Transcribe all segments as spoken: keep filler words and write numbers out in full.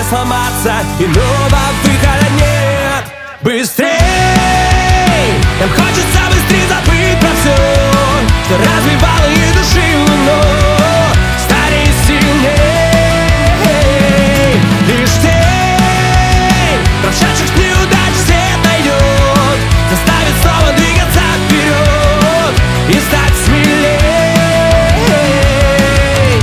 сломаться, иного выхода нет. Быстрей! Нам хочется быстрее забыть про все, что разбивало и душило, но старей сильней. Лишь тень прошедших неудач свет найдет, заставит снова двигаться вперед и стать смелей.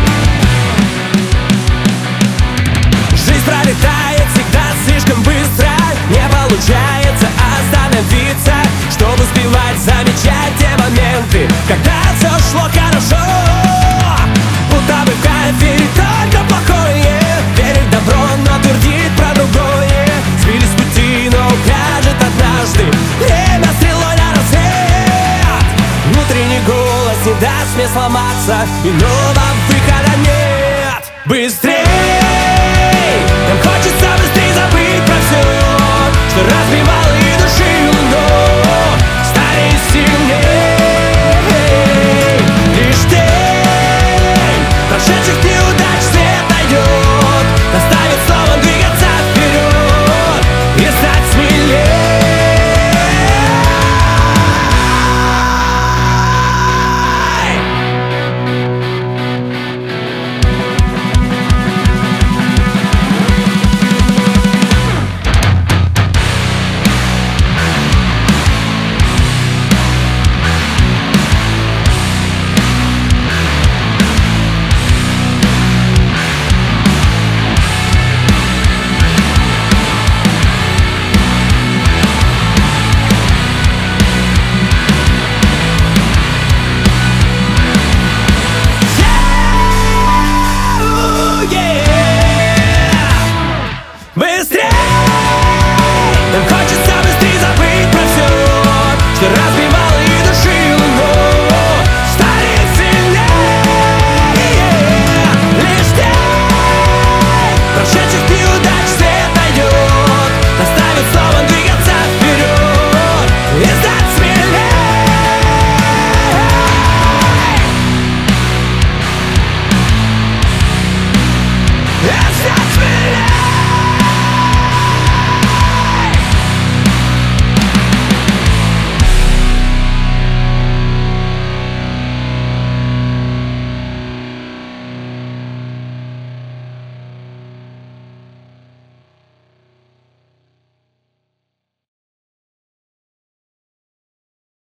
Жизнь пролетает всегда слишком быстро, не получается остановиться, чтобы успевать замечать те моменты, когда все шло хорошо. Будто бы в кайф верит только плохое, верит в добро, но твердит про другое. Сбились с пути, но укажет однажды время стрелой на рассвет. Внутренний голос не даст мне сломаться, иного выхода